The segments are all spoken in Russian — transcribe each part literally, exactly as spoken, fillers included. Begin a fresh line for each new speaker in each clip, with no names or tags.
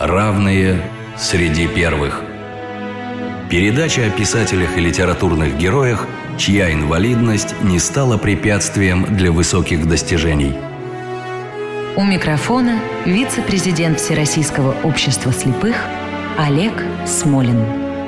Равные среди первых. Передача о писателях и литературных героях, чья инвалидность не стала препятствием для высоких достижений.
У микрофона вице-президент Всероссийского общества слепых Олег Смолин.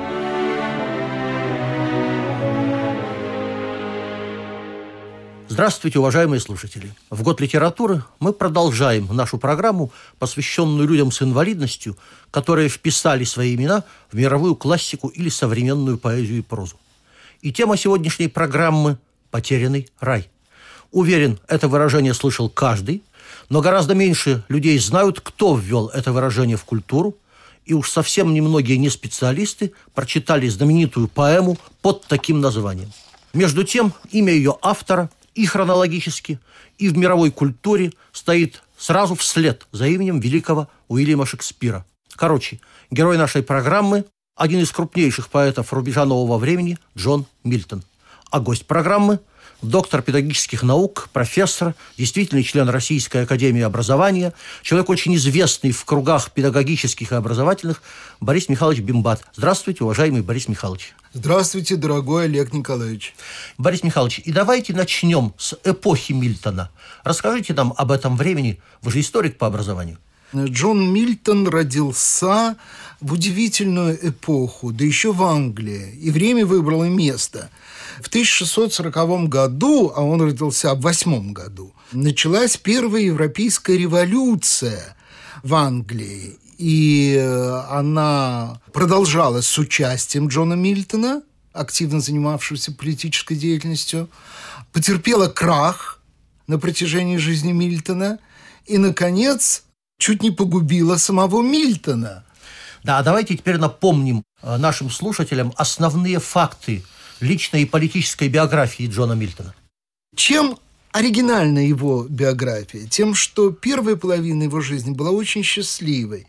Здравствуйте, уважаемые слушатели! В год литературы мы продолжаем нашу программу, посвященную людям с инвалидностью, которые вписали свои имена в мировую классику или современную поэзию и прозу. И тема сегодняшней программы – «Потерянный рай». Уверен, это выражение слышал каждый, но гораздо меньше людей знают, кто ввел это выражение в культуру, и уж совсем немногие неспециалисты прочитали знаменитую поэму под таким названием. Между тем, имя ее автора – и хронологически, и в мировой культуре стоит сразу вслед за именем великого Уильяма Шекспира. Короче, герой нашей программы – один из крупнейших поэтов рубежа нового времени Джон Мильтон. А гость программы – доктор педагогических наук, профессор, действительный член Российской академии образования, человек очень известный в кругах педагогических и образовательных, Борис Михайлович Бимбат. Здравствуйте, уважаемый Борис Михайлович.
Здравствуйте, дорогой Олег Николаевич.
Борис Михайлович, и давайте начнем с эпохи Мильтона. Расскажите нам об этом времени. Вы же историк по образованию.
Джон Мильтон родился в удивительную эпоху, да еще в Англии. И время выбрало место. В тысяча шестьсот сороковом году, а он родился в восьмом году, началась первая европейская революция в Англии. И она продолжалась с участием Джона Мильтона, активно занимавшегося политической деятельностью, потерпела крах на протяжении жизни Мильтона и, наконец, чуть не погубила самого Мильтона.
Да, давайте теперь напомним нашим слушателям основные факты личной и политической биографии Джона Мильтона.
Чем оригинальна его биография? Тем, что первая половина его жизни была очень счастливой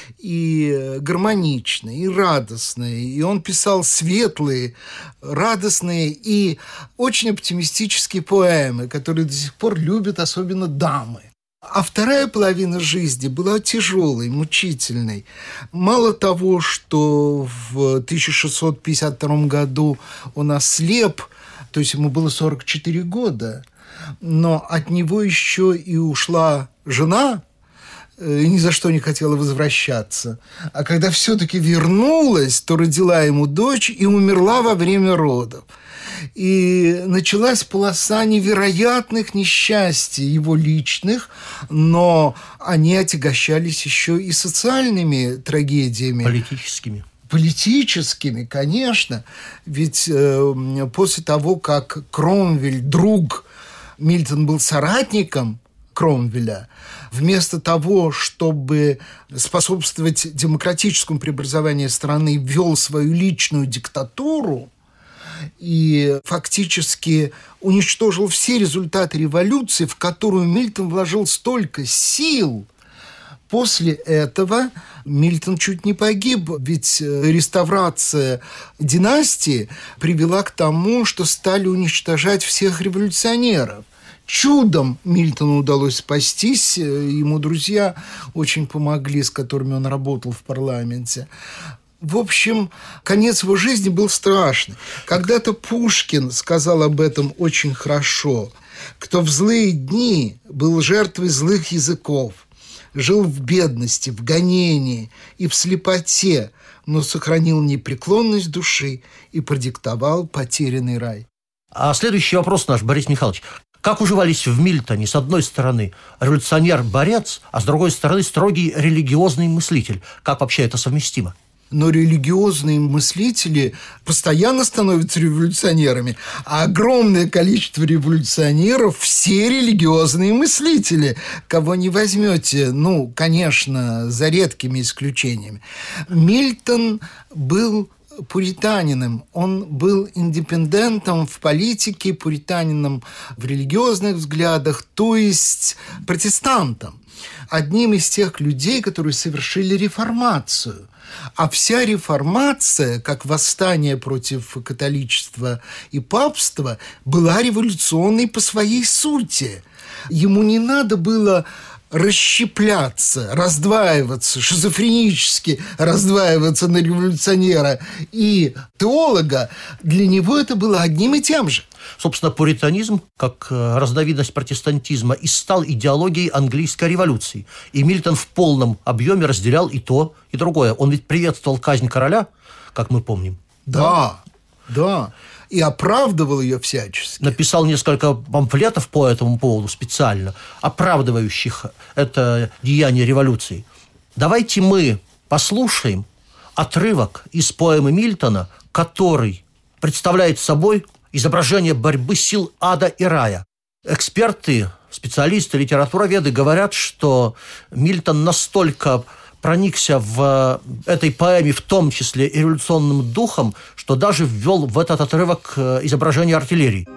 и гармоничной, и радостной. И он писал светлые, радостные и очень оптимистические поэмы, которые до сих пор любят особенно дамы. А вторая половина жизни была тяжелой, мучительной. Мало того, что в тысяча шестьсот пятьдесят втором году он ослеп, то есть ему было сорок четыре года, но от него еще и ушла жена, и ни за что не хотела возвращаться. А когда все-таки вернулась, то родила ему дочь и умерла во время родов. И началась полоса невероятных несчастий его личных, но они отягощались еще и социальными трагедиями.
Политическими.
Политическими, конечно. Ведь э, после того, как Кромвель, друг, Мильтон был соратником Кромвеля, вместо того, чтобы способствовать демократическому преобразованию страны, ввел свою личную диктатуру и фактически уничтожил все результаты революции, в которую Мильтон вложил столько сил. После этого Мильтон чуть не погиб, ведь реставрация династии привела к тому, что стали уничтожать всех революционеров. Чудом Мильтону удалось спастись, ему друзья очень помогли, с которыми он работал в парламенте. В общем, конец его жизни был страшный. Когда-то Пушкин сказал об этом очень хорошо. «Кто в злые дни был жертвой злых языков, жил в бедности, в гонении и в слепоте, но сохранил непреклонность души и продиктовал потерянный рай».
А следующий вопрос наш, Борис Михайлович. Как уживались в Мильтоне, с одной стороны, революционер-борец, а с другой стороны, строгий религиозный мыслитель? Как вообще это совместимо?
Но религиозные мыслители постоянно становятся революционерами, а огромное количество революционеров – все религиозные мыслители. Кого не возьмете, ну, конечно, за редкими исключениями. Мильтон был пуританином, он был индепендентом в политике, пуританином в религиозных взглядах, то есть протестантом. Одним из тех людей, которые совершили реформацию. А вся реформация, как восстание против католичества и папства, была революционной по своей сути. Ему не надо было расщепляться, раздваиваться, шизофренически раздваиваться на революционера и теолога, для него это было одним и тем же.
Собственно, пуританизм, как разновидность протестантизма, и стал идеологией английской революции. И Мильтон в полном объеме разделял и то, и другое. Он ведь приветствовал казнь короля, как мы помним.
Да, да. И оправдывал ее всячески.
Написал несколько памфлетов по этому поводу специально, оправдывающих это деяние революции. Давайте мы послушаем отрывок из поэмы Мильтона, который представляет собой изображение борьбы сил ада и рая. Эксперты, специалисты, литературоведы говорят, что Мильтон настолько проникся в этой поэме, в том числе и революционным духом, что даже ввел в этот отрывок изображение артиллерии.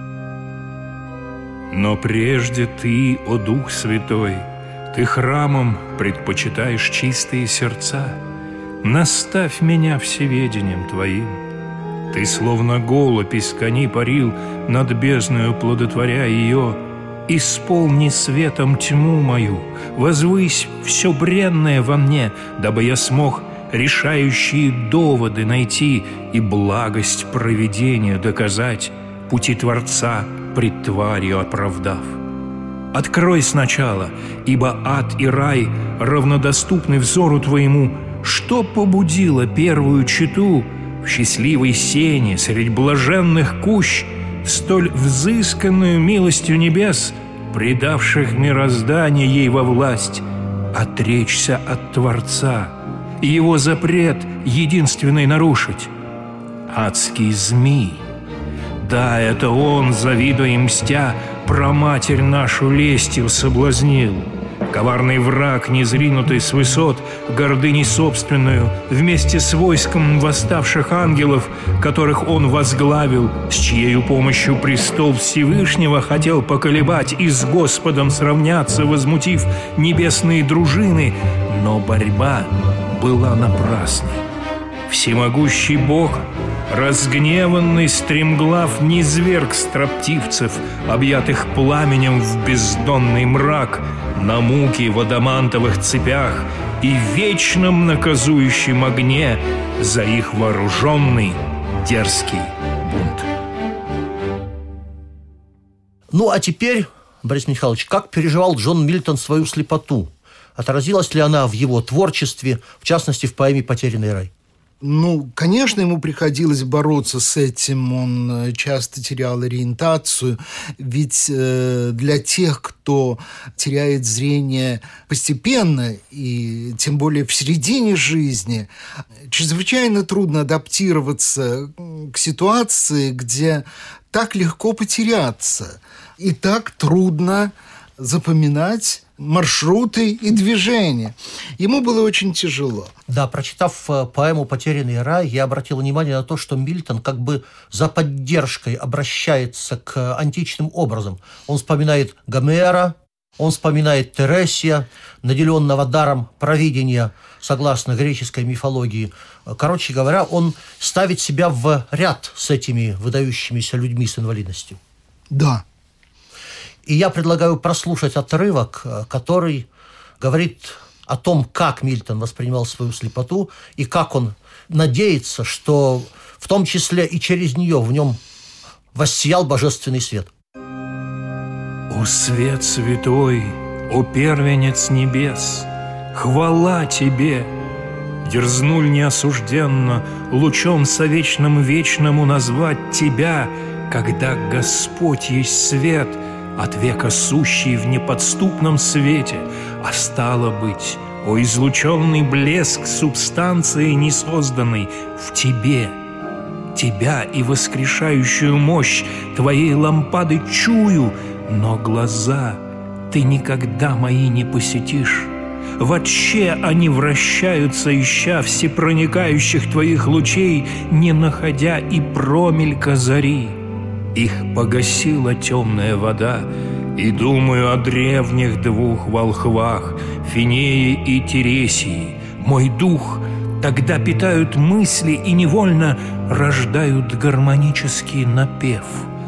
Но прежде ты, о Дух Святой, ты храмом предпочитаешь чистые сердца. Наставь меня всеведением Твоим. Ты словно голубь из кони парил, над бездною плодотворя ее. Исполни светом тьму мою, возвысь все бренное во мне, дабы я смог решающие доводы найти и благость провидения доказать, пути Творца пред тварью оправдав. Открой сначала, ибо ад и рай равнодоступны взору твоему, что побудило первую чету в счастливой сене средь блаженных кущ столь взысканную милостью небес, предавших мироздание ей во власть, отречься от Творца и его запрет единственный нарушить. Адский змей, да, это он, завидуя и мстя, праматерь нашу лестью соблазнил. Коварный враг, незринутый с высот, гордыней собственную, вместе с войском восставших ангелов, которых он возглавил, с чьею помощью престол Всевышнего хотел поколебать и с Господом сравняться, возмутив небесные дружины, но борьба была напрасной. Всемогущий Бог, разгневанный стремглав, низверг строптивцев, объятых пламенем в бездонный мрак, на муки в адамантовых цепях и вечном наказующем огне за их вооруженный дерзкий бунт.
Ну, а теперь, Борис Михайлович, как переживал Джон Мильтон свою слепоту? Отразилась ли она в его творчестве, в частности, в поэме «Потерянный рай»?
Ну, конечно, ему приходилось бороться с этим, он часто терял ориентацию, ведь э, для тех, кто теряет зрение постепенно, и тем более в середине жизни, чрезвычайно трудно адаптироваться к ситуации, где так легко потеряться, и так трудно запоминать маршруты и движения. Ему было очень тяжело.
Да, прочитав поэму «Потерянный рай», я обратил внимание на то, что Мильтон как бы за поддержкой обращается к античным образам. Он вспоминает Гомера, он вспоминает Тересия, наделенного даром провидения, согласно греческой мифологии. Короче говоря, он ставит себя в ряд с этими выдающимися людьми с инвалидностью.
Да.
И я предлагаю прослушать отрывок, который говорит о том, как Мильтон воспринимал свою слепоту и как он надеется, что в том числе и через нее в нем воссиял божественный свет.
«О свет святой, о первенец небес, хвала тебе! Дерзнуль неосужденно лучом совечным вечному назвать тебя, когда Господь есть свет, от века сущий в неподступном свете, а стало быть, о излученный блеск субстанции несозданной в тебе. Тебя и воскрешающую мощь твоей лампады чую, но глаза ты никогда мои не посетишь. Вотще они вращаются, ища всепроникающих твоих лучей, не находя и промелька зари. Их погасила темная вода, и думаю о древних двух волхвах, Финее и Тересии. Мой дух тогда питают мысли и невольно рождают гармонический напев.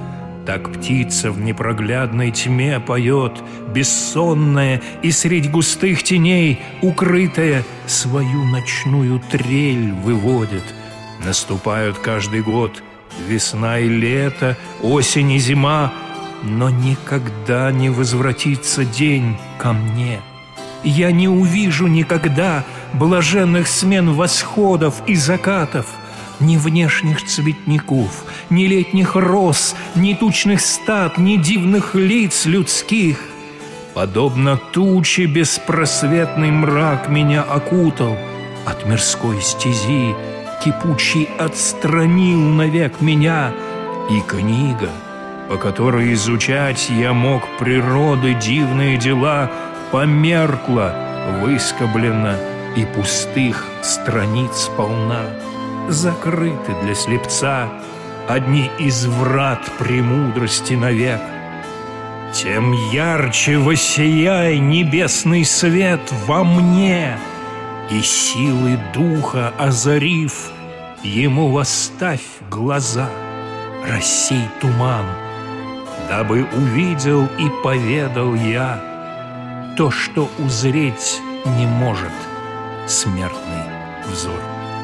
Так птица в непроглядной тьме поет, бессонная и средь густых теней, укрытая, свою ночную трель выводит. Наступают каждый год весна и лето, осень и зима, но никогда не возвратится день ко мне. Я не увижу никогда блаженных смен восходов и закатов, ни внешних цветников, ни летних роз, ни тучных стад, ни дивных лиц людских. Подобно туче беспросветный мрак меня окутал, от мирской стези кипучий отстранил навек меня, и книга, по которой изучать я мог природы дивные дела, померкла, выскоблена, и пустых страниц полна. Закрыты для слепца одни из врат премудрости навек. Тем ярче воссияй небесный свет во мне, и силы духа озарив, ему восставь глаза, рассей туман, дабы увидел и поведал я то, что узреть не может смертный взор.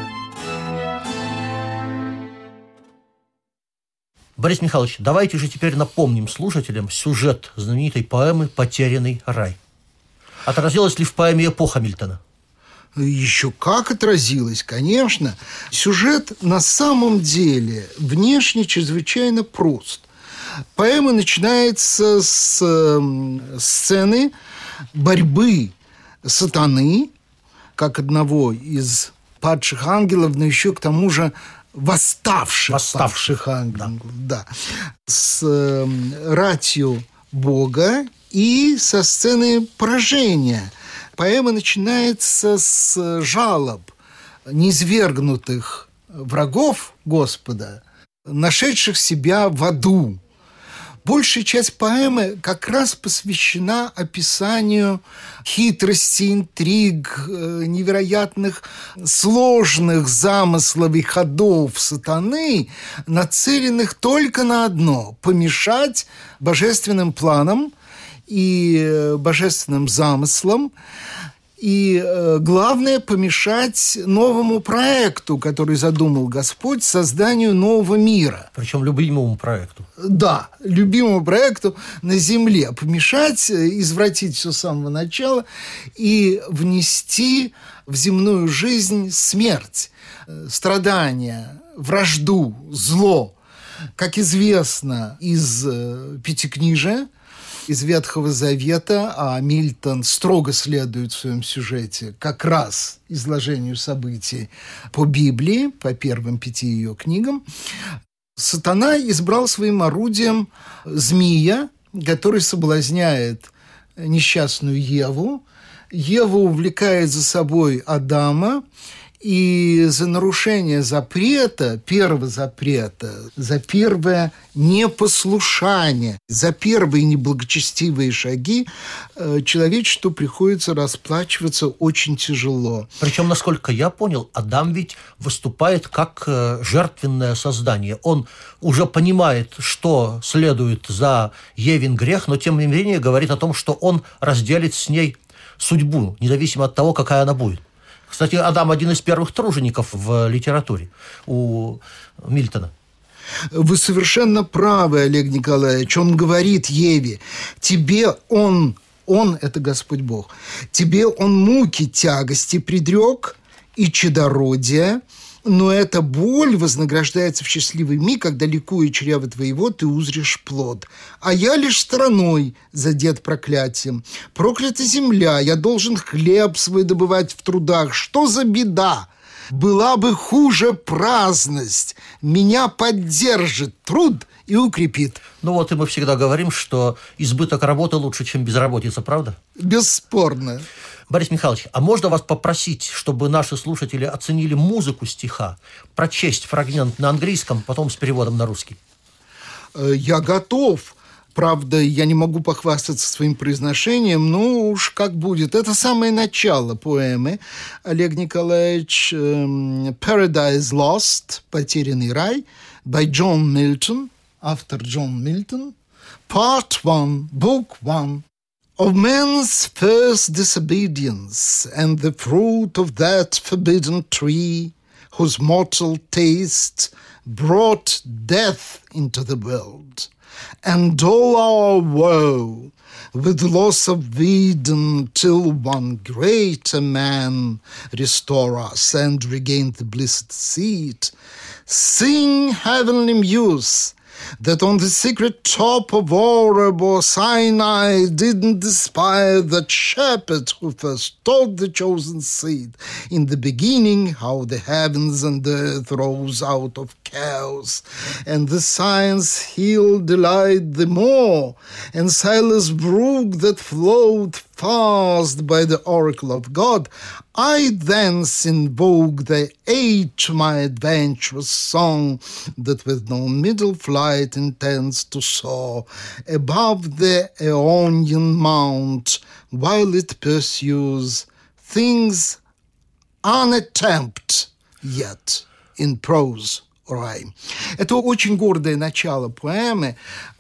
Борис Михайлович, давайте же теперь напомним слушателям сюжет знаменитой поэмы «Потерянный рай». Отразилась ли в поэме эпоха Мильтона?
Еще как отразилась, конечно. Сюжет на самом деле внешне чрезвычайно прост. Поэма начинается с сцены борьбы сатаны, как одного из падших ангелов, но еще к тому же восставших, восставших ангелов, да. Да, с э, ратью Бога и со сцены поражения. Поэма начинается с жалоб низвергнутых врагов Господа, нашедших себя в аду. Большая часть поэмы как раз посвящена описанию хитрости, интриг, невероятных сложных замыслов и ходов сатаны, нацеленных только на одно – помешать божественным планам и божественным замыслам, и главное – помешать новому проекту, который задумал Господь, созданию нового мира.
Причем любимому проекту.
Да, любимому проекту на земле. Помешать, извратить все с самого начала и внести в земную жизнь смерть, страдания, вражду, зло. Как известно из Пятикнижия, из Ветхого Завета, а Мильтон строго следует в своем сюжете как раз изложению событий по Библии, по первым пяти ее книгам, сатана избрал своим орудием змея, который соблазняет несчастную Еву. Ева увлекает за собой Адама, и за нарушение запрета, первого запрета, за первое непослушание, за первые неблагочестивые шаги человечеству приходится расплачиваться очень тяжело.
Причем, насколько я понял, Адам ведь выступает как жертвенное создание. Он уже понимает, что следует за Евин грех, но тем не менее говорит о том, что он разделит с ней судьбу, независимо от того, какая она будет. Кстати, Адам один из первых тружеников в литературе у Мильтона.
Вы совершенно правы, Олег Николаевич. Он говорит Еве: тебе он, он – это Господь Бог, тебе он муки тягости предрек и чадородия, но эта боль вознаграждается в счастливый миг, когда, ликуя чрева твоего, ты узришь плод. А я лишь стороной задет проклятием. Проклята земля, я должен хлеб свой добывать в трудах. Что за беда? Была бы хуже праздность. Меня поддержит труд и укрепит.
Ну вот и мы всегда говорим, что избыток работы лучше, чем безработица, правда?
Бесспорно.
Борис Михайлович, а можно вас попросить, чтобы наши слушатели оценили музыку стиха, прочесть фрагмент на английском, потом с переводом на русский?
Я готов. Правда, я не могу похвастаться своим произношением, но уж как будет. Это самое начало поэмы. Олег Николаевич, Paradise Lost, «Потерянный рай», by John Milton, автор Джон Мильтон. Part one, Book one. Of man's first disobedience and the fruit of that forbidden tree, whose mortal taste brought death into the world, and all our woe with loss of Eden, till one greater man restore us and regain the blessed seat. Sing, heavenly muse, that on the secret top of Oreb or Sinai didn't despise that shepherd who first taught the chosen seed in the beginning how the heavens and the earth rose out of chaos, and the science healed delight the more, and Silas brook that flowed fast by the oracle of God. I thence invoke the aid to my adventurous song that with no middle flight intends to soar above the Aeonian mount, while it pursues things unattempted yet in prose. Это очень гордое начало поэмы.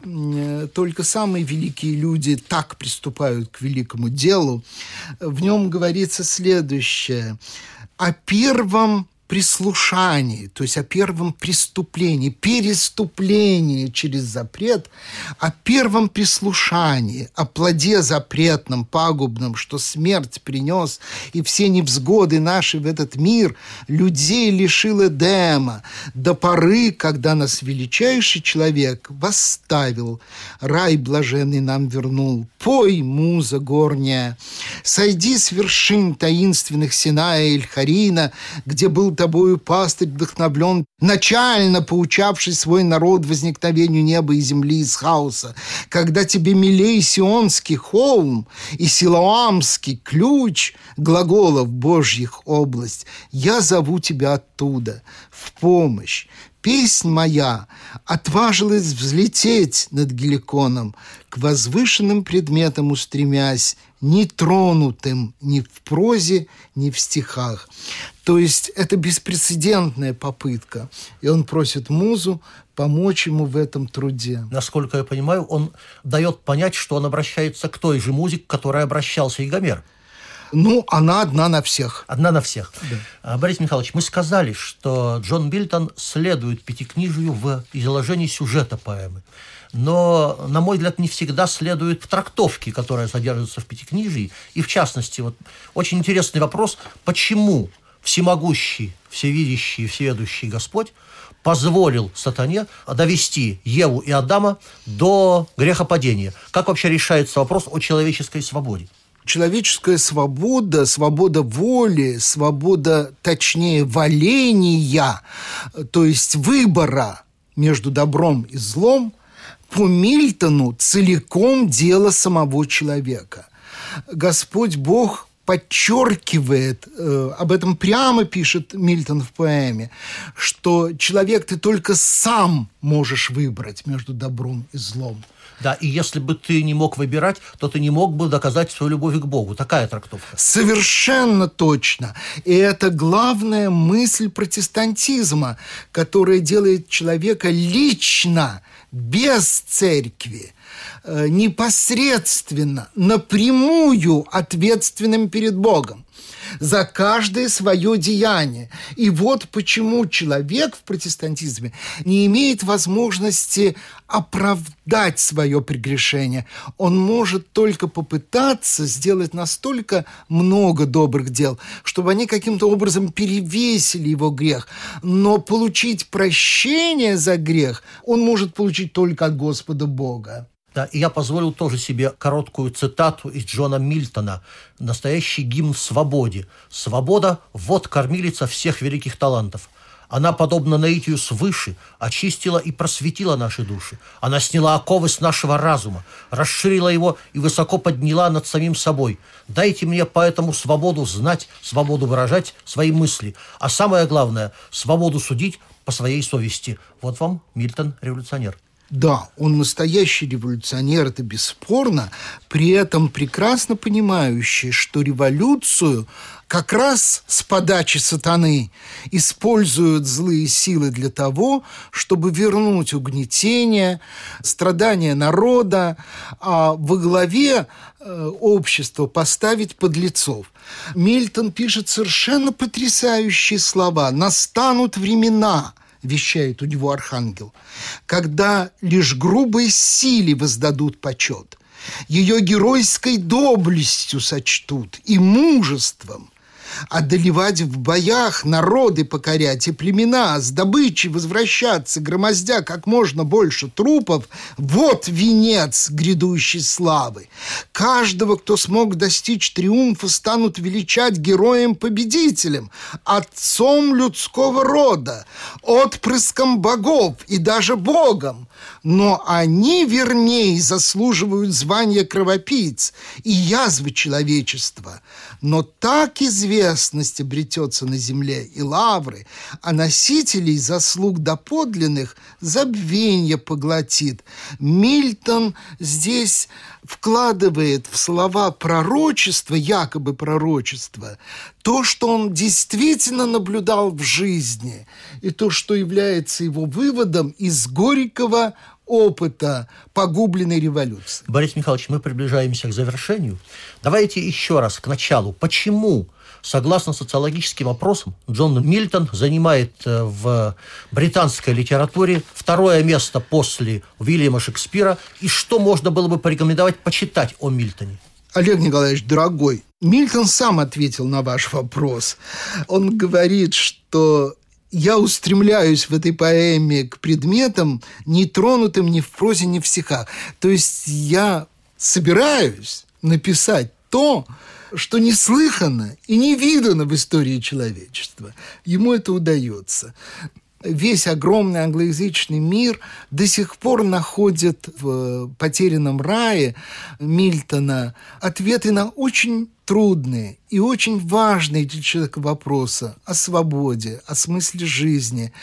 Только самые великие люди так приступают к великому делу. В нем говорится следующее. О первом прислушании, то есть о первом преступлении, переступлении через запрет, о первом прислушании, о плоде запретном, пагубном, что смерть принес, и все невзгоды наши в этот мир людей лишил Эдема, до поры, когда нас величайший человек восставил, рай блаженный нам вернул. Пой, муза горняя, сойди с вершин таинственных Синая и Эль-Харина, где был тобою пастырь вдохновлен, начально поучавший свой народ возникновению неба и земли из хаоса, когда тебе милей Сионский холм и Силоамский ключ глаголов Божьих область, я зову тебя оттуда в помощь. Песнь моя отважилась взлететь над Геликоном, к возвышенным предметам устремясь, нетронутым ни в прозе, ни в стихах. То есть это беспрецедентная попытка. И он просит музу помочь ему в этом труде.
Насколько я понимаю, он дает понять, что он обращается к той же музе, к которой обращался и Гомер.
Ну, она одна на всех.
Одна на всех.
Да.
Борис Михайлович, мы сказали, что Джон Мильтон следует пятикнижию в изложении сюжета поэмы. Но, на мой взгляд, не всегда следует в трактовке, которая содержится в пятикнижии. И, в частности, вот очень интересный вопрос, почему всемогущий, всевидящий, всеведущий Господь позволил сатане довести Еву и Адама до грехопадения? Как вообще решается вопрос о человеческой свободе?
Человеческая свобода, свобода воли, свобода, точнее, воления, то есть выбора между добром и злом, по Мильтону целиком дело самого человека. Господь Бог подчеркивает, э, об этом прямо пишет Мильтон в поэме, что человек, ты только сам можешь выбрать между добром и злом.
Да, и если бы ты не мог выбирать, то ты не мог бы доказать свою любовь к Богу. Такая трактовка.
Совершенно точно. И это главная мысль протестантизма, которая делает человека лично, без церкви, непосредственно, напрямую ответственным перед Богом за каждое свое деяние. И вот почему человек в протестантизме не имеет возможности оправдать свое прегрешение. Он может только попытаться сделать настолько много добрых дел, чтобы они каким-то образом перевесили его грех. Но получить прощение за грех он может получить только от Господа Бога.
Да, и я позволил тоже себе короткую цитату из Джона Мильтона. Настоящий гимн свободе. «Свобода – вот кормилица всех великих талантов. Она, подобно наитию свыше, очистила и просветила наши души. Она сняла оковы с нашего разума, расширила его и высоко подняла над самим собой. Дайте мне поэтому свободу знать, свободу выражать свои мысли, а самое главное – свободу судить по своей совести». Вот вам Мильтон, революционер.
Да, он настоящий революционер, это бесспорно, при этом прекрасно понимающий, что революцию как раз с подачи сатаны используют злые силы для того, чтобы вернуть угнетение, страдания народа, а во главе э, общества поставить подлецов. Мильтон пишет совершенно потрясающие слова: «Настанут времена», вещает у него архангел, «когда лишь грубой силе воздадут почет, ее геройской доблестью сочтут и мужеством. Одолевать в боях, народы покорять и племена, с добычей возвращаться, громоздя как можно больше трупов – вот венец грядущей славы. Каждого, кто смог достичь триумфа, станут величать героем-победителем, отцом людского рода, отпрыском богов и даже богом. Но они, вернее, заслуживают звания кровопийц и язвы человечества. Но так известность обретется на земле и лавры, а носителей заслуг доподлинных забвенье поглотит». Мильтон здесь вкладывает в слова пророчества, якобы пророчества, то, что он действительно наблюдал в жизни, и то, что является его выводом из горького опыта погубленной революции.
Борис Михайлович, мы приближаемся к завершению. Давайте еще раз к началу. Почему, согласно социологическим опросам, Джон Мильтон занимает в британской литературе второе место после Уильяма Шекспира, и что можно было бы порекомендовать почитать о Мильтоне?
Олег Николаевич, дорогой, Мильтон сам ответил на ваш вопрос. Он говорит, что я устремляюсь в этой поэме к предметам, не тронутым ни в прозе, ни в стихах. То есть я собираюсь написать то, что не слыхано и не видано в истории человечества. Ему это удается. Весь огромный англоязычный мир до сих пор находит в «Потерянном рае» Мильтона ответы на очень трудные и очень важные для человека вопросы о свободе, о смысле жизни,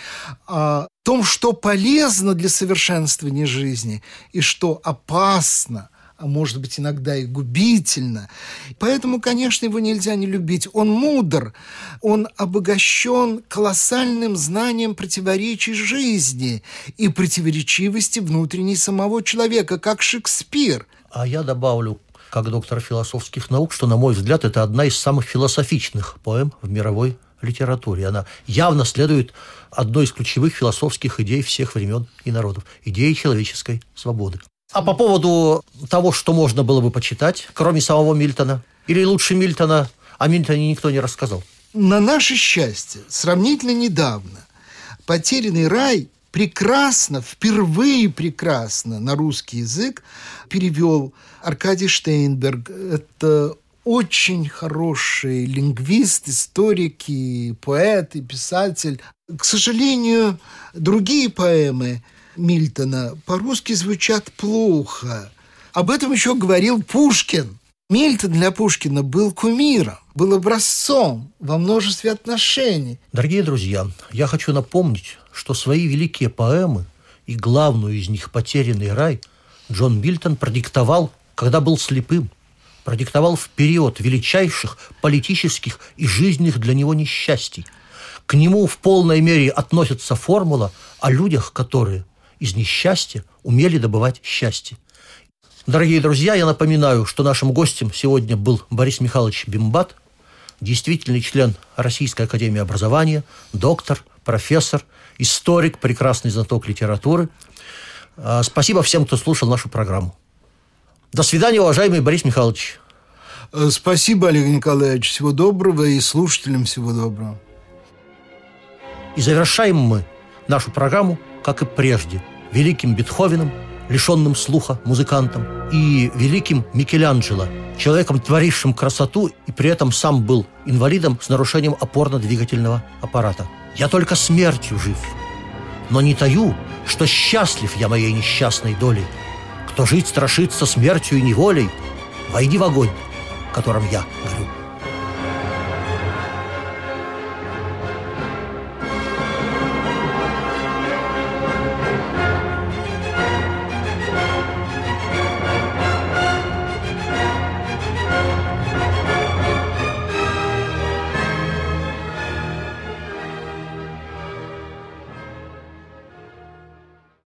о том, что полезно для совершенствования жизни и что опасно, а может быть, иногда и губительно. Поэтому, конечно, его нельзя не любить. Он мудр, он обогащен колоссальным знанием противоречий жизни и противоречивости внутренней самого человека, как Шекспир.
А я добавлю, как доктор философских наук, что, на мой взгляд, это одна из самых философичных поэм в мировой литературе. Она явно следует одной из ключевых философских идей всех времен и народов – идеи человеческой свободы. А по поводу того, что можно было бы почитать, кроме самого Мильтона, или лучше Мильтона, о Мильтоне никто не рассказал?
На наше счастье, сравнительно недавно «Потерянный рай» прекрасно, впервые прекрасно на русский язык перевел Аркадий Штейнберг. Это очень хороший лингвист, историк, и поэт, и писатель. К сожалению, другие поэмы Мильтона по-русски звучат плохо. Об этом еще говорил Пушкин. Мильтон для Пушкина был кумиром, был образцом во множестве отношений.
Дорогие друзья, я хочу напомнить, что свои великие поэмы и главную из них «Потерянный рай» Джон Мильтон продиктовал, когда был слепым, продиктовал в период величайших политических и жизненных для него несчастий. К нему в полной мере относится формула о людях, которые из несчастья умели добывать счастье. Дорогие друзья, я напоминаю, что нашим гостем сегодня был Борис Михайлович Бимбат, действительный член Российской академии образования, доктор, профессор, историк, прекрасный знаток литературы. Спасибо всем, кто слушал нашу программу. До свидания, уважаемый Борис Михайлович.
Спасибо, Олег Николаевич. Всего доброго, и слушателям всего доброго.
И завершаем мы нашу программу, как и прежде, великим Бетховеном, лишенным слуха музыкантом, и великим Микеланджело, человеком, творившим красоту, и при этом сам был инвалидом с нарушением опорно-двигательного аппарата. «Я только смертью жив, но не таю, что счастлив я моей несчастной долей. Кто жить страшится смертью и неволей, войди в огонь, которым я горю».